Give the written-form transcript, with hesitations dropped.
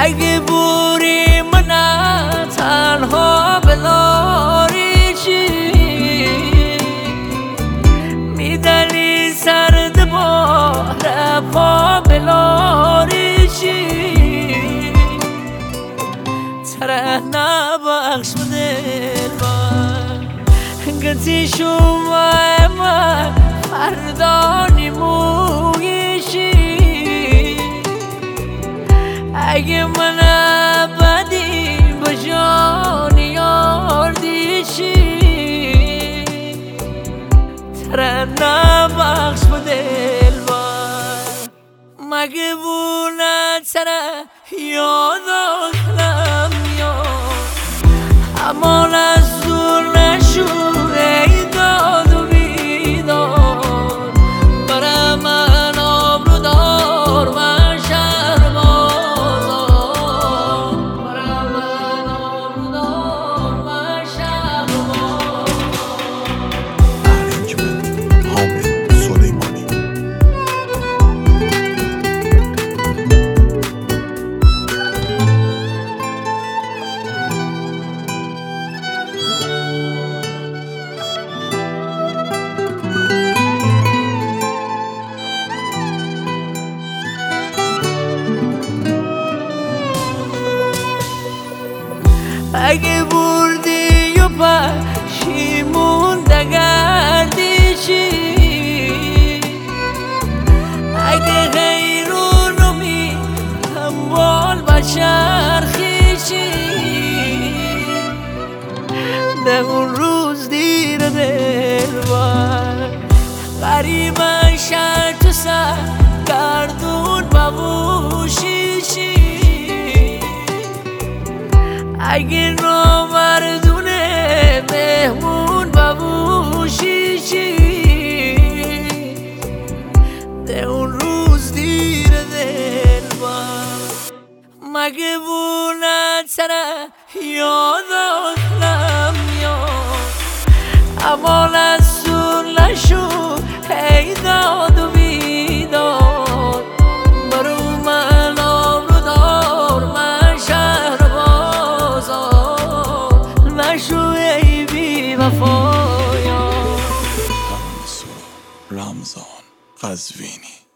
اگه بوری من تنها بذاری چی میدنی سرد بار پا بلاری چی تره نبخش دل من گتی شما من فردا نیمویشی اگه من بدی با جان یار دیشی تره نبخش با دل من مگه بونه تره یاد آخرم یاد امان از دور نشو ای داد و بیداد برای من آبرو دار من شهر بازار برای من آبرو دار من شهر بازار. Arrangement حامد سلیمانی. اگه بردی و پشیمون دگردی چی اگه غیرونو می هموال بچرخی چی ده اون روز دیر دل بر قریبا شد تو سر گردون ببوشی چی اگه نامردونه مهمون ببوشی چی ده اون روز دیر دل بر مگه بونه تره یاد آخرم یاد امان از سور نشو ای داد و بیداد برو من آبرو دار من شهر بازار نشو ای بی وفایا. رمضان قزوینی.